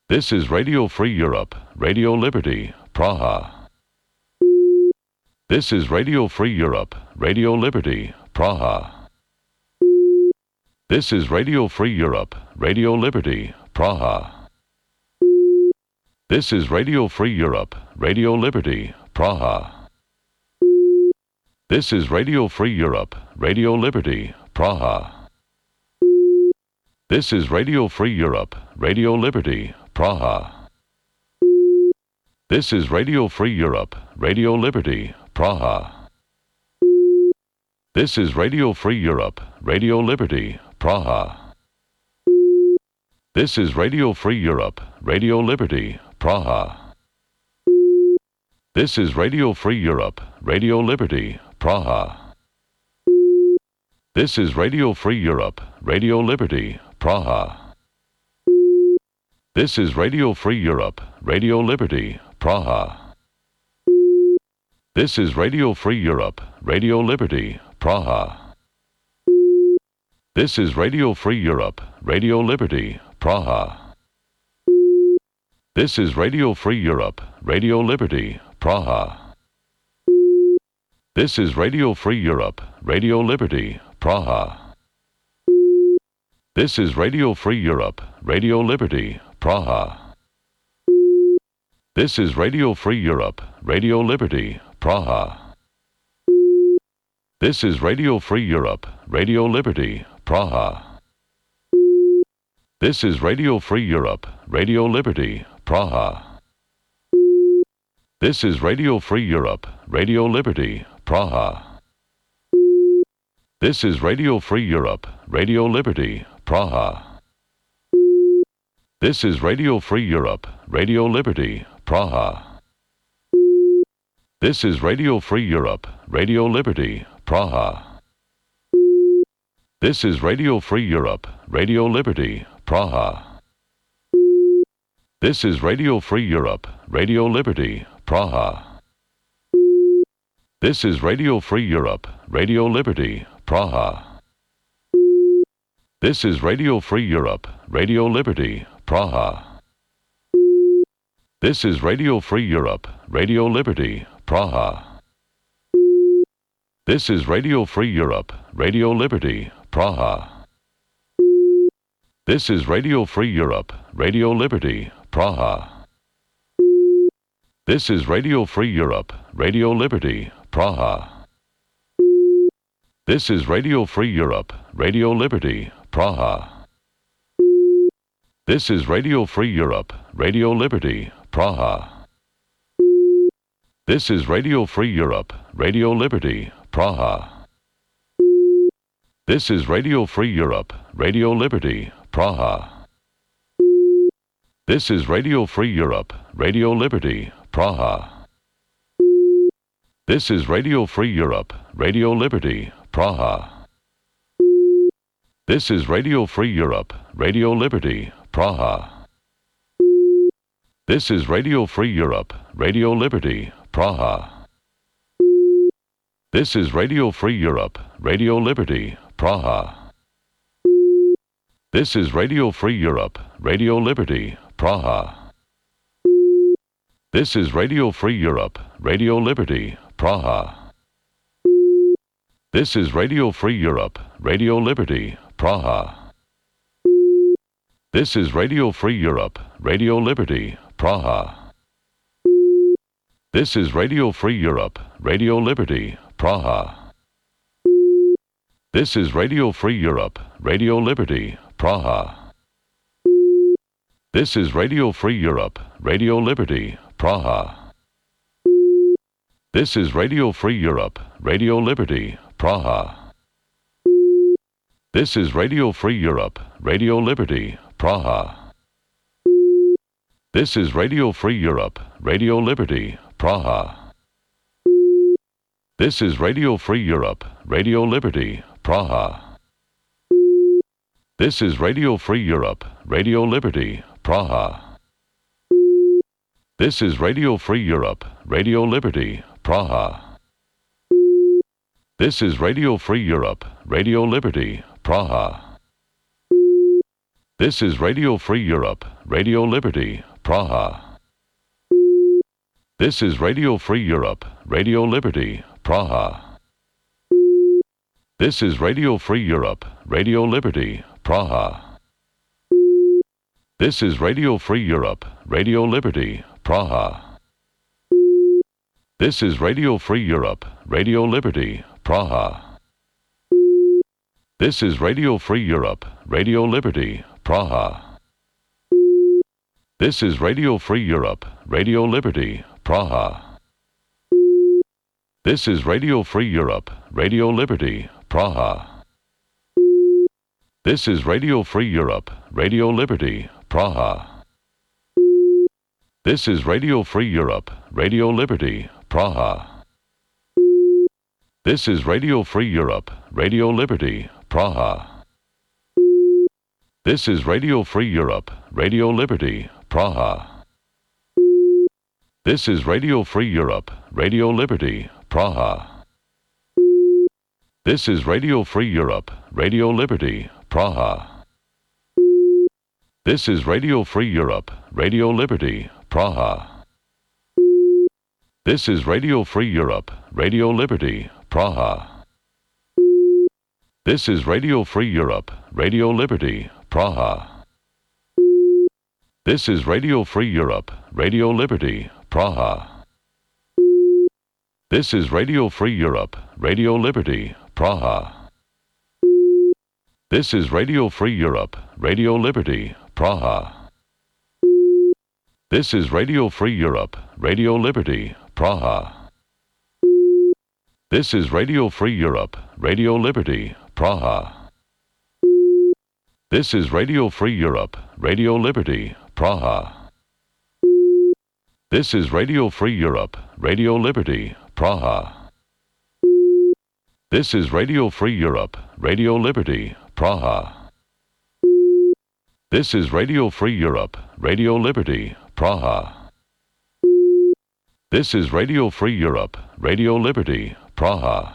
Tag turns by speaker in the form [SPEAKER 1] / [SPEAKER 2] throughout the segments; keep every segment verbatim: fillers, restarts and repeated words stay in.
[SPEAKER 1] This is Radio Free Europe, Radio Liberty, Praha. This is Radio Free Europe, Radio Liberty, Praha. This is Radio Free Europe, Radio Liberty, Praha. This is Radio Free Europe, Radio Liberty, Praha. This is Radio Free Europe, Radio Liberty, Praha. This is Radio Free Europe, Radio Liberty, Praha. This is Radio Free Europe, Radio Liberty, Praha. This is Radio Free Europe, Radio Liberty, Praha. This is Radio Free Europe, Radio Liberty, Praha. This is Radio Free Europe, Radio Liberty, Praha. This is Radio Free Europe, Radio Liberty, Praha. This is Radio Free Europe, Radio Liberty, Praha. This is Radio Free Europe, Radio Liberty, Praha. This is Radio Free Europe, Radio Liberty, Praha. This is Radio Free Europe, Radio Liberty, Praha. This is Radio Free Europe, Radio Liberty, Praha. This is Radio Free Europe, Radio Liberty, Praha. This is Radio Free Europe, Radio Liberty, Praha. This is Radio Free Europe, Radio Liberty, Praha. This is Radio Free Europe, Radio Liberty, Praha. This is Radio Free Europe, Radio Liberty, Praha. This is Radio Free Europe, Radio Liberty, Praha. This is Radio Free Europe, Radio Liberty, Praha. This is Radio Free Europe, Radio Liberty, Praha. This is Radio Free Europe, Radio Liberty, Praha. This is Radio Free Europe, Radio Liberty, Praha. This is Radio Free Europe, Radio Liberty, Praha. This is Radio Free Europe, Radio Liberty, Praha. This is Radio Free Europe, Radio Liberty, Praha. This is Radio Free Europe, Radio Liberty, Praha. This is Radio Free Europe, Radio Liberty, Praha. This is Radio Free Europe, Radio Liberty, Praha. This is Radio Free Europe, Radio Liberty, Praha. This is Radio Free Europe, Radio Liberty, Praha. This is Radio Free Europe, Radio Liberty, Praha. This is Radio Free Europe, Radio Liberty, Praha. This is Radio Free Europe, Radio Liberty, Praha. This is Radio Free Europe, Radio Liberty, Praha. This is Radio Free Europe, Radio Liberty, Praha. This is Radio Free Europe, Radio Liberty, Praha. This is Radio Free Europe, Radio Liberty, Praha. This is Radio Free Europe, Radio Liberty, Praha. This is Radio Free Europe, Radio Liberty, Praha. This is Radio Free Europe, Radio Liberty, Praha. This is Radio Free Europe, Radio Liberty, Praha. This is Radio Free Europe, Radio Liberty, Praha. This is Radio Free Europe, Radio Liberty, Praha. This is Radio Free Europe, Radio Liberty, Praha. This is Radio Free Europe, Radio Liberty, Praha. This is Radio Free Europe, Radio Liberty, Praha. This is Radio Free Europe, Radio Liberty, Praha. This is Radio Free Europe, Radio Liberty, Praha. This is Radio Free Europe, Radio Liberty, Praha. This is Radio Free Europe, Radio Liberty, Praha. This is Radio Free Europe, Radio Liberty, Praha. This is Radio Free Europe, Radio Liberty, Praha. This is Radio Free Europe, Radio Liberty, Praha. This is Radio Free Europe, Radio Liberty, Praha. This is Radio Free Europe, Radio Liberty, Praha. This is Radio Free Europe, Radio Liberty, Praha. This is Radio Free Europe, Radio Liberty, Praha. This is Radio Free Europe, Radio Liberty, Praha. This is Radio Free Europe, Radio Liberty, Praha. This is Radio Free Europe, Radio Liberty, Praha. This is Radio Free Europe, Radio Liberty, Praha. This is Radio Free Europe, Radio Liberty, Praha. This is Radio Free Europe, Radio Liberty, Praha. This is Radio Free Europe, Radio Liberty, Praha. This is Radio Free Europe, Radio Liberty, Praha. This is Radio Free Europe, Radio Liberty, Praha. This is Radio Free Europe, Radio Liberty, Praha. This is Radio Free Europe, Radio Liberty, Praha. This is Radio Free Europe, Radio Liberty, Praha. This is Radio Free Europe, Radio Liberty, Praha. This is Radio Free Europe, Radio Liberty, Praha. This is Radio Free Europe, Radio Liberty, Praha. This is Radio Free Europe, Radio Liberty, Praha. This is Radio Free Europe, Radio Liberty, Praha. This is Radio Free Europe, Radio Liberty, Praha. This is Radio Free Europe, Radio Liberty, Praha. This is Radio Free Europe, Radio Liberty, Praha. This is Radio Free Europe, Radio Liberty, Praha.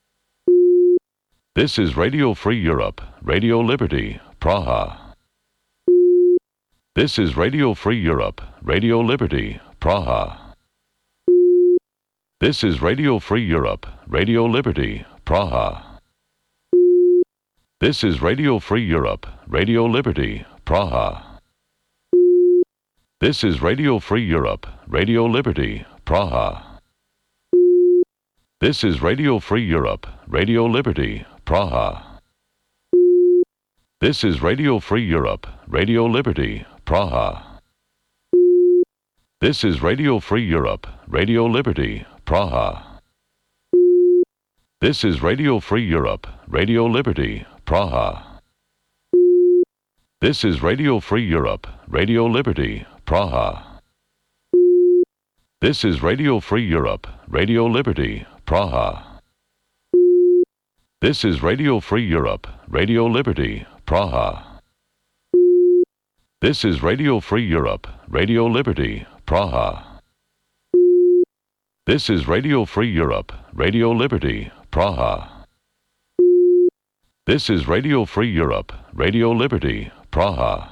[SPEAKER 1] This is Radio Free Europe, Radio Liberty, Praha. This is Radio Free Europe, Radio Liberty, Praha. This is Radio Free Europe, Radio Liberty, Praha. This is Radio Free Europe, Radio Liberty, Praha. This is Radio Free Europe, Radio Liberty, Praha. This is Radio Free Europe, Radio Liberty, Praha. This is Radio Free Europe, Radio Liberty, Praha. This is Radio Free Europe, Radio Liberty, Praha. This is Radio Free Europe, Radio Liberty, Praha. This is Radio Free Europe, Radio Liberty, Praha. This is Radio Free Europe, Radio Liberty, Praha. This is Radio Free Europe, Radio Liberty, Praha. This is Radio Free Europe, Radio Liberty, Praha. This is Radio Free Europe, Radio Liberty, Praha. This is Radio Free Europe, Radio Liberty, Praha.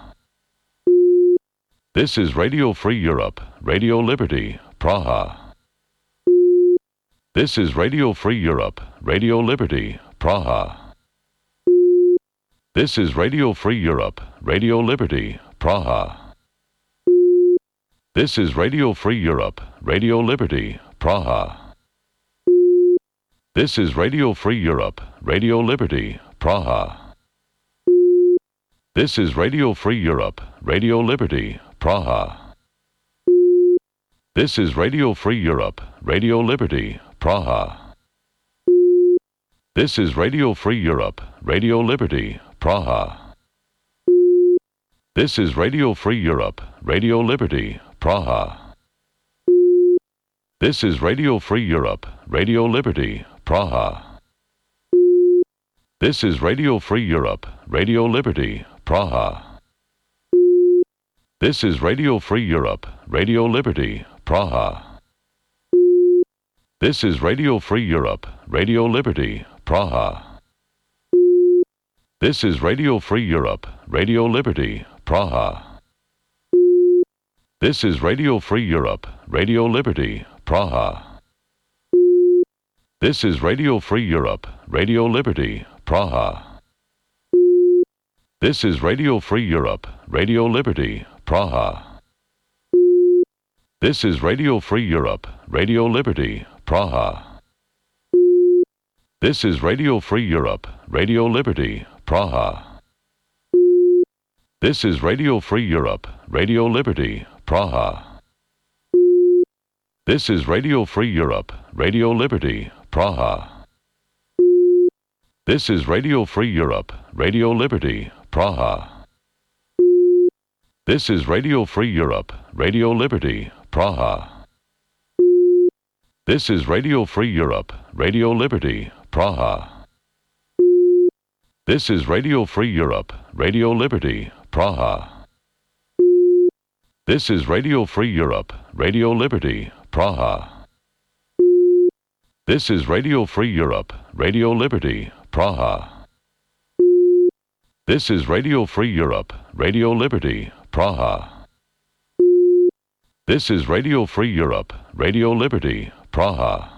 [SPEAKER 1] This is Radio Free Europe, Radio Liberty, Praha. This is Radio Free Europe, Radio Liberty, Praha. This is Radio Free Europe, Radio Liberty, Praha. This is Radio Free Europe, Radio Liberty, Praha. This is Radio Free Europe, Radio Liberty, Praha. This is Radio Free Europe, Radio Liberty, Praha. This is Radio Free Europe, Radio Liberty, Praha. This is Radio Free Europe, Radio Liberty, Praha. This is Radio Free Europe, Radio Liberty, Praha. This is Radio Free Europe, Radio Liberty, Praha. This is Radio Free Europe, Radio Liberty, Praha. This is Radio Free Europe, Radio Liberty, Praha. This is Radio Free Europe, Radio Liberty, Praha. This is Radio Free Europe, Radio Liberty, Praha. This is Radio Free Europe, Radio Liberty, Praha. This is Radio Free Europe, Radio Liberty, Praha. This is Radio Free Europe, Radio Liberty, Praha. This is Radio Free Europe, Radio Liberty, Praha. This is Radio Free Europe, Radio Liberty, Praha. This is Radio Free Europe, Radio Liberty, Praha. This is Radio Free Europe, Radio Liberty, Praha. This is Radio Free Europe, Radio Liberty, Praha. This is Radio Free Europe, Radio Liberty, Praha. This is Radio Free Europe, Radio Liberty, Praha. This is Radio Free Europe, Radio Liberty, Praha. This is Radio Free Europe, Radio Liberty, Praha. This is Radio Free Europe, Radio Liberty, Praha. This is Radio Free Europe, Radio Liberty, Praha. This is Radio Free Europe, Radio Liberty, Praha.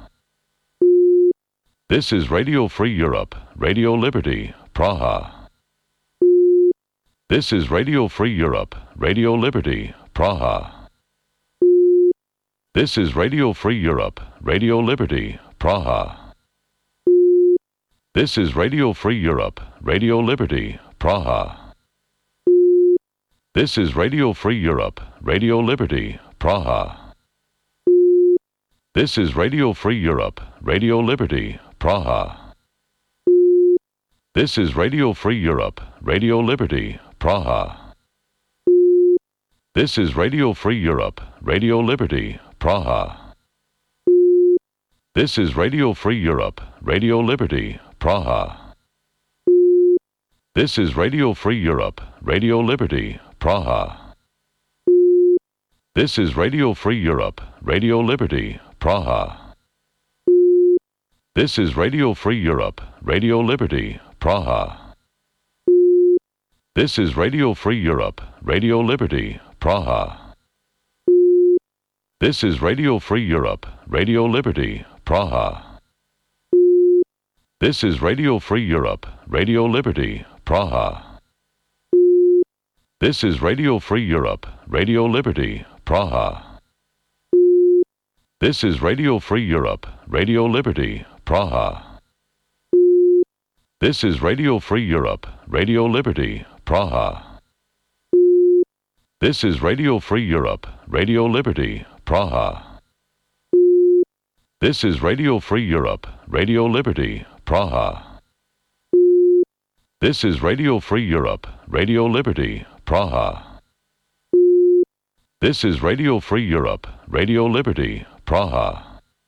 [SPEAKER 1] This is Radio Free Europe, Radio Liberty, Praha. This is Radio Free Europe, Radio Liberty, Praha. This is Radio Free Europe, Radio Liberty, Praha. This is Radio Free Europe, Radio Liberty, Praha. This is Radio Free Europe, Radio Liberty, Praha. This is Radio Free Europe, Radio Liberty, Praha. This is Radio Free Europe, Radio Liberty, Praha. This is Radio Free Europe, Radio Liberty, Praha. This is Radio Free Europe, Radio Liberty, Praha. This is Radio Free Europe, Radio Liberty, Praha. This is Radio Free Europe, Radio Liberty, Praha. This is Radio Free Europe, Radio Liberty, Praha. This is Radio Free Europe, Radio Liberty, Praha. This is Radio Free Europe, Radio Liberty, Praha. This is Radio Free Europe, Radio Liberty, Praha. This is Radio Free Europe, Radio Liberty, Praha. This is Radio Free Europe, Radio Liberty, Praha. This is Radio Free Europe, Radio Liberty, Praha. This is Radio Free Europe, Radio Liberty, Praha. This is Radio Free Europe, Radio Liberty, Praha. This is Radio Free Europe, Radio Liberty, Praha. This is Radio Free Europe, Radio Liberty, Praha.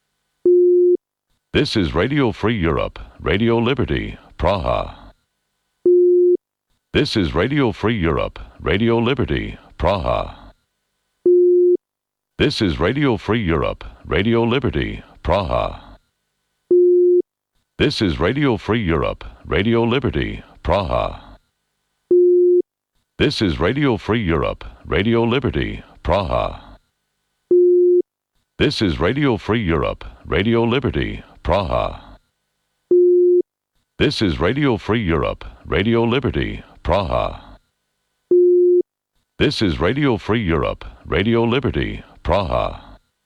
[SPEAKER 1] This is Radio Free Europe, Radio Liberty, Praha. This is Radio Free Europe, Radio Liberty, Praha. This is Radio Free Europe, Radio Liberty, Praha. This is Radio Free Europe, Radio Liberty, Praha. This is Radio Free Europe, Radio Liberty, Praha. This is Radio Free Europe, Radio Liberty, Praha. This is Radio Free Europe, Radio Liberty, Praha. This is Radio Free Europe, Radio Liberty, Praha.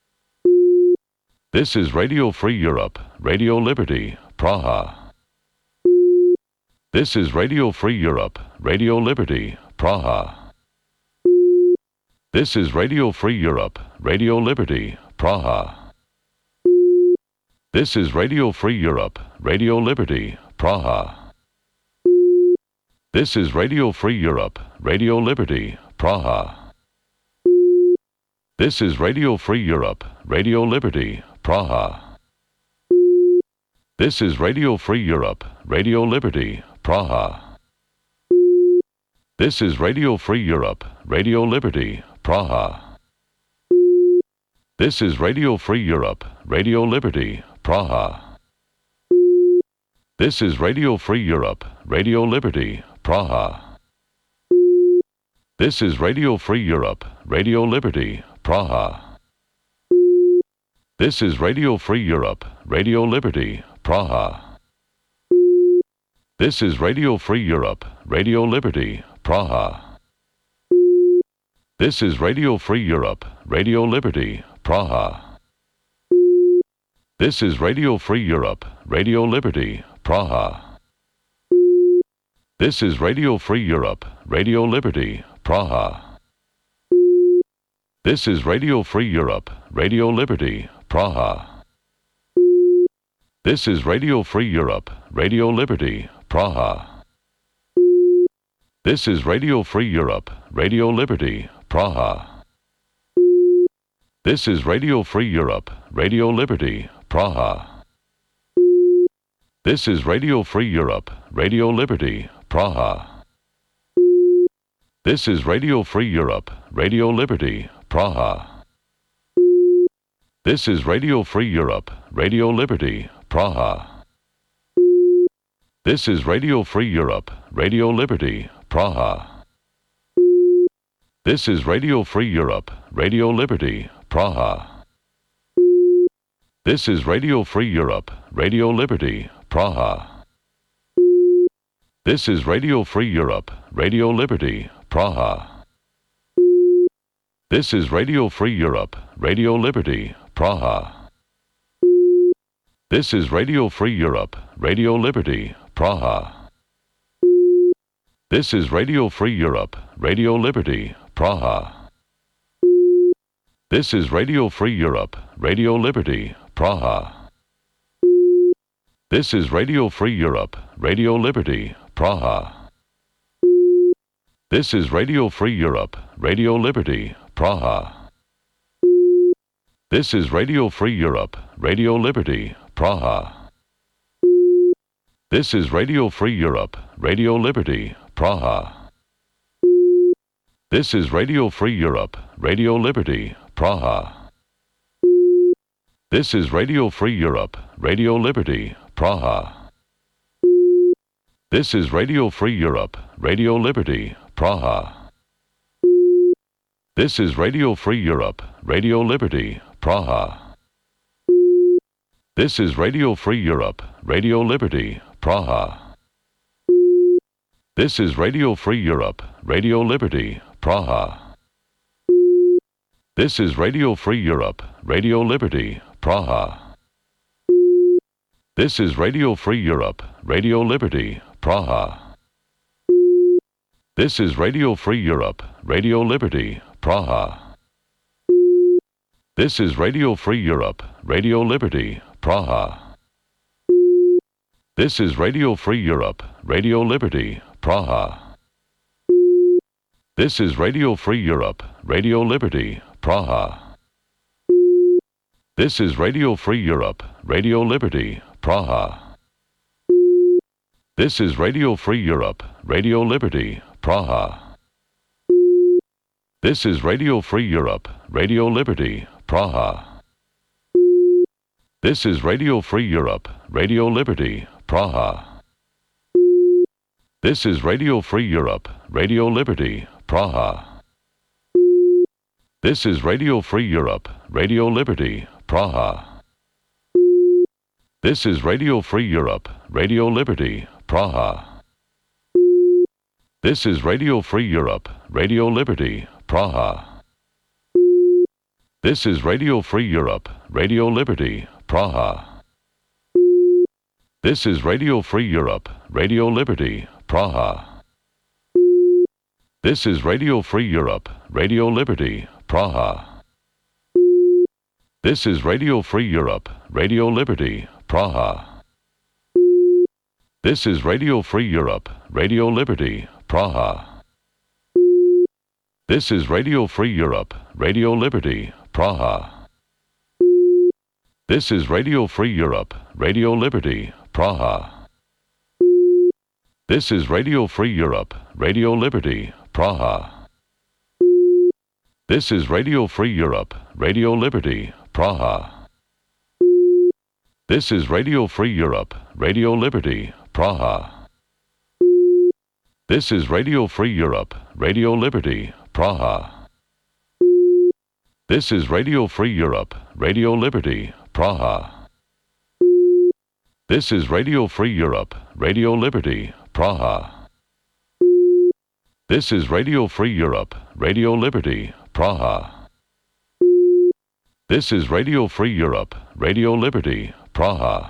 [SPEAKER 1] This is Radio Free Europe, Radio Liberty, Praha. This is Radio Free Europe, Radio Liberty, Praha. This is Radio Free Europe, Radio Liberty, Praha. This is Radio Free Europe, Radio Liberty, Praha. This is Radio Free Europe, Radio Liberty, Praha. This is Radio Free Europe, Radio Liberty, Praha. This is Radio Free Europe, Radio Liberty, Praha. This is Radio Free Europe, Radio Liberty, Praha. This is Radio Free Europe, Radio Liberty, Praha. This is Radio Free Europe, Radio Liberty, Praha. This is Radio Free Europe, Radio Liberty, Praha. This is Radio Free Europe, Radio Liberty, Praha. This is Radio Free Europe, Radio Liberty, Praha. This is Radio Free Europe, Radio Liberty, Praha. This is Radio Free Europe, Radio Liberty, Praha. This is Radio Free Europe, Radio Liberty, Praha. This is Radio Free Europe, Radio Liberty, Praha. This is Radio Free Europe, Radio Liberty, Praha. This is Radio Free Europe, Radio Liberty, Praha. This is Radio Free Europe, Radio Liberty, Praha. This is Radio Free Europe, Radio Liberty, Praha. This is Radio Free Europe, Radio Liberty, Praha. This is Radio Free Europe, Radio Liberty, Praha. This is Radio Free Europe, Radio Liberty, Praha. This is Radio Free Europe, Radio Liberty, Praha. This is Radio Free Europe, Radio Liberty, Praha. This is Radio Free Europe, Radio Liberty, Praha. This is Radio Free Europe, Radio Liberty, Praha. This is Radio Free Europe, Radio Liberty, Praha. This is Radio Free Europe, Radio Liberty, Praha. This is Radio Free Europe, Radio Liberty, Praha. This is Radio Free Europe, Radio Liberty, Praha. This is Radio Free Europe, Radio Liberty, Praha. This is Radio Free Europe, Radio Liberty, Praha. This is Radio Free Europe, Radio Liberty, Praha. This is Radio Free Europe, Radio Liberty, Praha. This is Radio Free Europe, Radio Liberty, Praha. This is Radio Free Europe, Radio Liberty, Praha. This is Radio Free Europe, Radio Liberty, Praha. This is Radio Free Europe, Radio Liberty, Praha. This is Radio Free Europe, Radio Liberty, Praha. This is Radio Free Europe, Radio Liberty, Praha. This is Radio Free Europe, Radio Liberty, Praha. This is Radio Free Europe, Radio Liberty, Praha. This is Radio Free Europe, Radio Liberty, Praha. This is Radio Free Europe, Radio Liberty, Praha. This is Radio Free Europe, Radio Liberty, Praha. This is Radio Free Europe, Radio Liberty, Praha. This is Radio Free Europe, Radio Liberty, Praha. This is Radio Free Europe, Radio Liberty, Praha. This is Radio Free Europe, Radio Liberty, Praha. This is Radio Free Europe, Radio Liberty, Praha. This is Radio Free Europe, Radio Liberty, Praha. This is Radio Free Europe, Radio Liberty, Praha. This is Radio Free Europe, Radio Liberty, Praha. This is Radio Free Europe, Radio Liberty, Praha. This is Radio Free Europe, Radio Liberty, Praha. This is Radio Free Europe, Radio Liberty, Praha. This is Radio Free Europe, Radio Liberty, Praha. This is Radio Free Europe, Radio Liberty, Praha. This is Radio Free Europe, Radio Liberty, Praha. This is Radio Free Europe, Radio Liberty, Praha. This is Radio Free Europe, Radio Liberty, Praha. This is Radio Free Europe, Radio Liberty, Praha. This is Radio Free Europe, Radio Liberty, Praha. This is Radio Free Europe, Radio Liberty, Praha. This is Radio Free Europe, Radio Liberty, Praha. This is Radio Free Europe, Radio Liberty, Praha. This is Radio Free Europe, Radio Liberty, Praha. This is Radio Free Europe, Radio Liberty, Praha.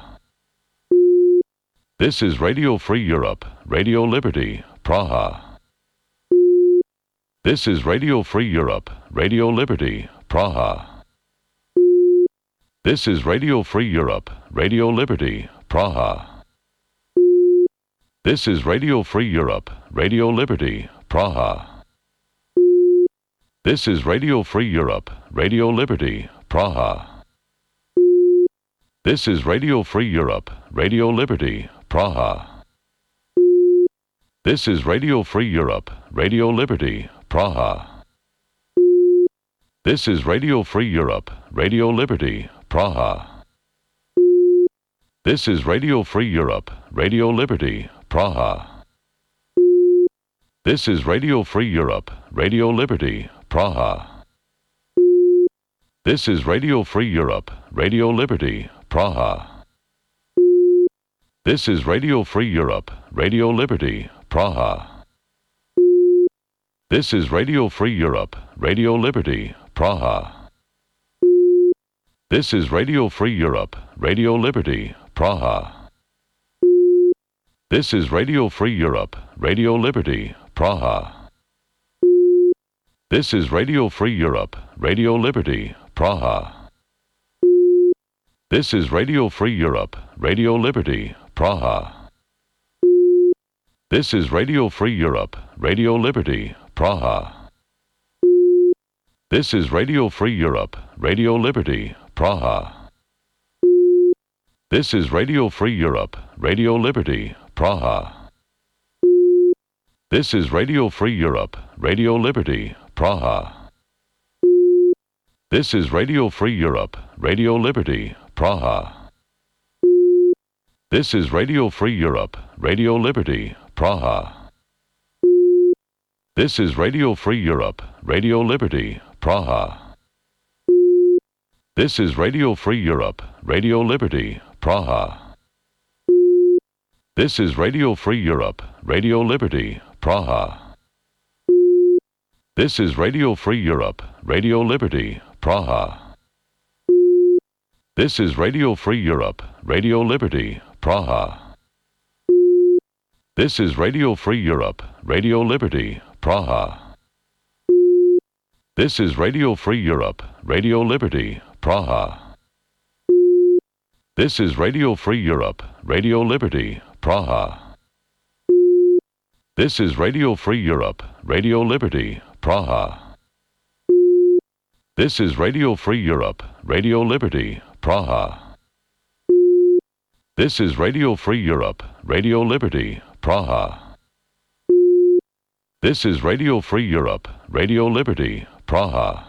[SPEAKER 1] This is Radio Free Europe, Radio Liberty, Praha. This is Radio Free Europe, Radio Liberty, Praha. This is Radio Free Europe, Radio Liberty, Praha. This is Radio Free Europe, Radio Liberty, Praha. This is Radio Free Europe, Radio Liberty, Praha. This is Radio Free Europe, Radio Liberty, Praha. This is Radio Free Europe, Radio Liberty, Praha. This is Radio Free Europe, Radio Liberty, Praha. This is Radio Free Europe, Radio Liberty, Praha. This is Radio Free Europe, Radio Liberty, Praha. This is Radio Free Europe, Radio Liberty, Praha. This is Radio Free Europe, Radio Liberty, Praha. This is Radio Free Europe, Radio Liberty, Praha. This is Radio Free Europe, Radio Liberty, Praha. This is Radio Free Europe, Radio Liberty, Praha. This is Radio Free Europe, Radio Liberty, Praha. This is Radio Free Europe, Radio Liberty, Praha. This is Radio Free Europe, Radio Liberty, Praha. This is Radio Free Europe, Radio Liberty, Praha. This is Radio Free Europe, Radio Liberty, Praha. This is Radio Free Europe, Radio Liberty, Praha. This is Radio Free Europe, Radio Liberty, Praha. This is Radio Free Europe, Radio Liberty, Praha. This is Radio Free Europe, Radio Liberty, Praha. This is Radio Free Europe, Radio Liberty, Praha. This is Radio Free Europe, Radio Liberty, Praha. This is Radio Free Europe, Radio Liberty, Praha. This is Radio Free Europe, Radio Liberty, Praha. This is Radio Free Europe, Radio Liberty, Praha. This is Radio Free Europe, Radio Liberty, Praha. This is Radio Free Europe, Radio Liberty, Praha. This is Radio Free Europe, Radio Liberty, Praha. This is Radio Free Europe, Radio Liberty, Praha. This is Radio Free Europe, Radio Liberty, Praha. This is Radio Free Europe, Radio Liberty, Praha.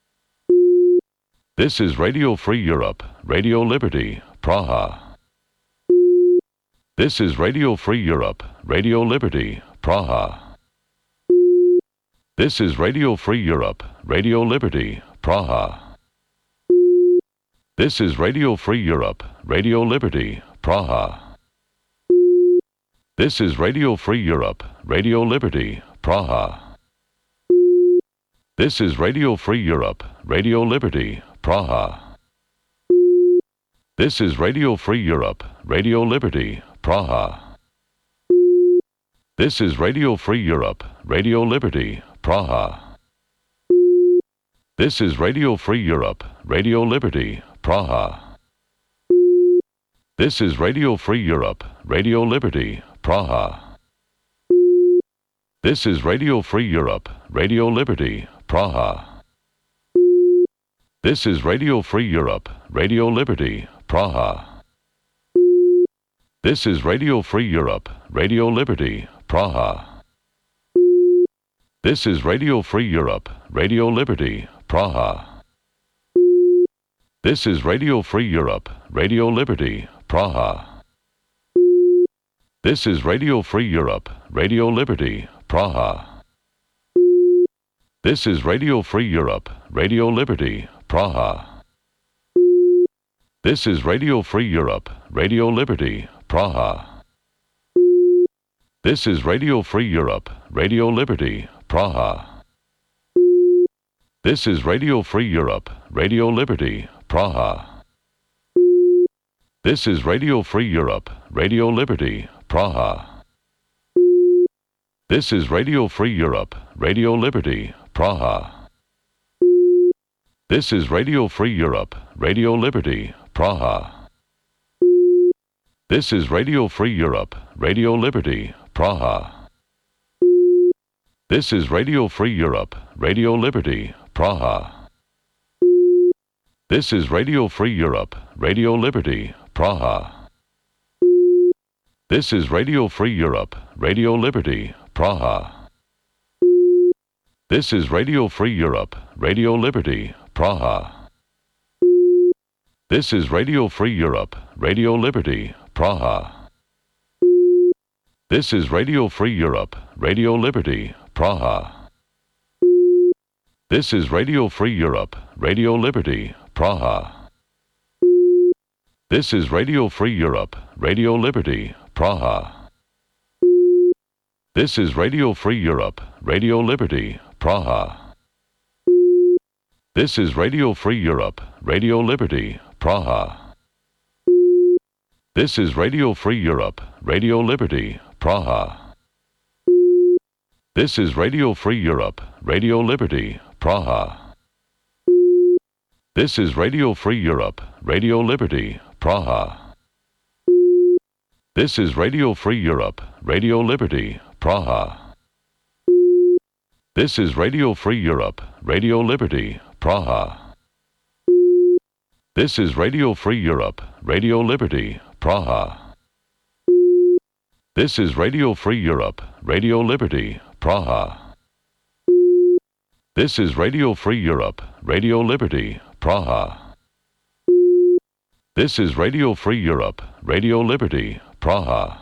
[SPEAKER 1] This is Radio Free Europe, Radio Liberty, Praha. This is Radio Free Europe, Radio Liberty, Praha. This is Radio Free Europe, Radio Liberty, Praha. This is Radio Free Europe, Radio Liberty, Praha. This is Radio Free Europe, Radio Liberty, Praha. This is Radio Free Europe, Radio Liberty, Praha. This is Radio Free Europe, Radio Liberty, Praha. This is Radio Free Europe, Radio Liberty, Praha. This is Radio Free Europe, Radio Liberty, Praha. This is Radio Free Europe, Radio Liberty, Praha. This is Radio Free Europe, Radio Liberty, Praha. This is Radio Free Europe, Radio Liberty, Praha. This is Radio Free Europe, Radio Liberty, Praha. This is Radio Free Europe, Radio Liberty, Praha. This is Radio Free Europe, Radio Liberty, Praha. This is Radio Free Europe, Radio Liberty, Praha. This is Radio Free Europe, Radio Liberty, Praha. This is Radio Free Europe, Radio Liberty, Praha. This is Radio Free Europe, Radio Liberty, Praha. This is Radio Free Europe, Radio Liberty, Praha. This is Radio Free Europe, Radio Liberty, Praha. This is Radio Free Europe, Radio Liberty, Praha. This is Radio Free Europe, Radio Liberty, Praha. This is Radio Free Europe, Radio Liberty, Praha. This is Radio Free Europe, Radio Liberty, Praha. This is Radio Free Europe, Radio Liberty, Praha. This is Radio Free Europe, Radio Liberty, Praha. This is Radio Free Europe, Radio Liberty, Praha. This is Radio Free Europe, Radio Liberty, Praha. This is Radio Free Europe, Radio Liberty, Praha. This is Radio Free Europe, Radio Liberty, Praha. This is Radio Free Europe, Radio Liberty, Praha. This is Radio Free Europe, Radio Liberty, Praha. This is Radio Free Europe, Radio Liberty, Praha. This is Radio Free Europe, Radio Liberty, Praha. This is Radio Free Europe, Radio Liberty, Praha. This is Radio Free Europe, Radio Liberty, Praha. This is Radio Free Europe, Radio Liberty, Praha. This is Radio Free Europe, Radio Liberty, Praha. This is Radio Free Europe, Radio Liberty, Praha. This is Radio Free Europe, Radio Liberty, Praha. This is Radio Free Europe, Radio Liberty, Praha. This is Radio Free Europe, Radio Liberty, Praha.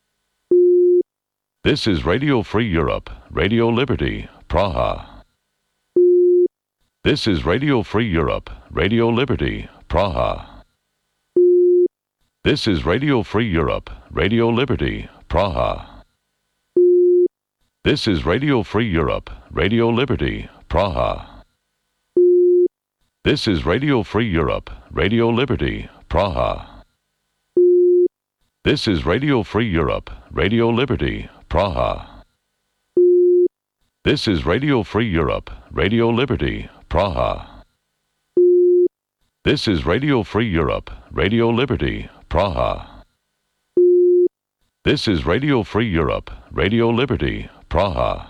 [SPEAKER 1] This is Radio Free Europe, Radio Liberty, Praha. This is Radio Free Europe, Radio Liberty, Praha. This is Radio Free Europe, Radio Liberty, Praha. This is Radio Free Europe, Radio Liberty, Praha. This is Radio Free Europe, Radio Liberty, Praha. This is Radio Free Europe, Radio Liberty, Praha. This is Radio Free Europe, Radio Liberty, Praha. This is Radio Free Europe, Radio Liberty, Praha. This is Radio Free Europe, Radio Liberty, Praha.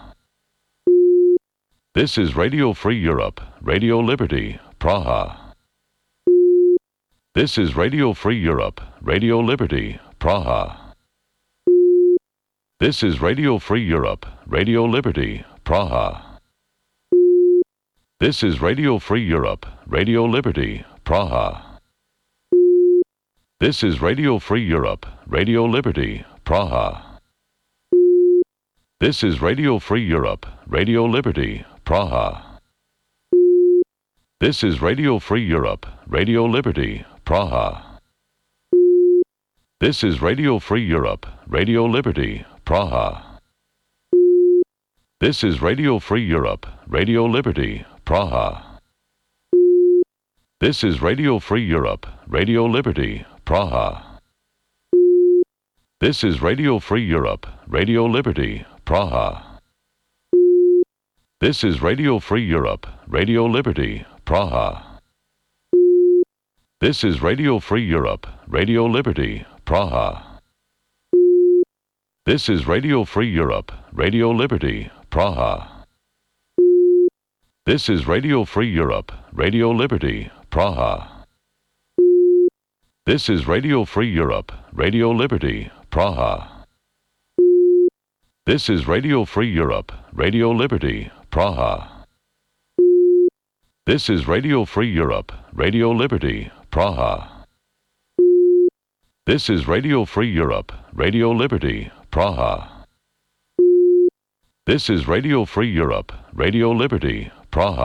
[SPEAKER 1] This is Radio Free Europe, Radio Liberty, Praha. This is Radio Free Europe, Radio Liberty, Praha. This is Radio Free Europe, Radio Liberty, Praha. This is Radio Free Europe, Radio Liberty, Praha. This is Radio Free Europe, Radio Liberty, Praha. This is Radio Free Europe, Radio Liberty, Praha. This is Radio Free Europe, Radio Liberty, Praha. This is Radio Free Europe, Radio Liberty, Praha. This is Radio Free Europe, Radio Liberty, Praha. This is Radio Free Europe, Radio Liberty, Praha. This is Radio Free Europe, Radio Liberty, Praha. This is Radio Free Europe, Radio Liberty, Praha. This is Radio Free Europe, Radio Liberty, Praha. This is Radio Free Europe, Radio Liberty, Praha. This is Radio Free Europe, Radio Liberty, Praha. This is Radio Free Europe, Radio Liberty, Praha. This is Radio Free Europe, Radio Liberty, Praha. This is Radio Free Europe, Radio Liberty, Praha. This is Radio Free Europe, Radio Liberty, Praha. This is Radio Free Europe, Radio Liberty, Praha.